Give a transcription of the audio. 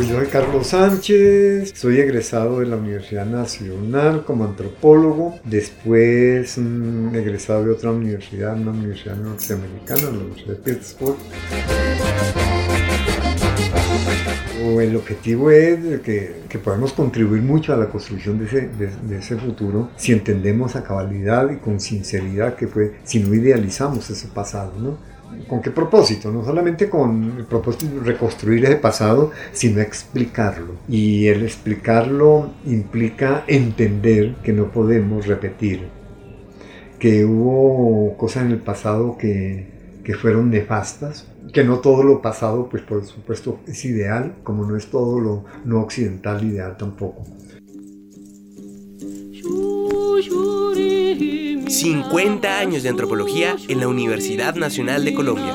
Yo soy Carlos Sánchez, soy egresado de la Universidad Nacional como antropólogo, después egresado de otra universidad, una universidad norteamericana, la Universidad de Pittsburgh. El objetivo es que podemos contribuir mucho a la construcción de ese futuro si entendemos a cabalidad y con sinceridad si no idealizamos ese pasado, ¿no? ¿Con qué propósito? No solamente con el propósito de reconstruir ese pasado, sino explicarlo. Y el explicarlo implica entender que no podemos repetir, que hubo cosas en el pasado que fueron nefastas, que no todo lo pasado, pues por supuesto, es ideal, como no es todo lo no occidental ideal tampoco. 50 años de antropología en la Universidad Nacional de Colombia.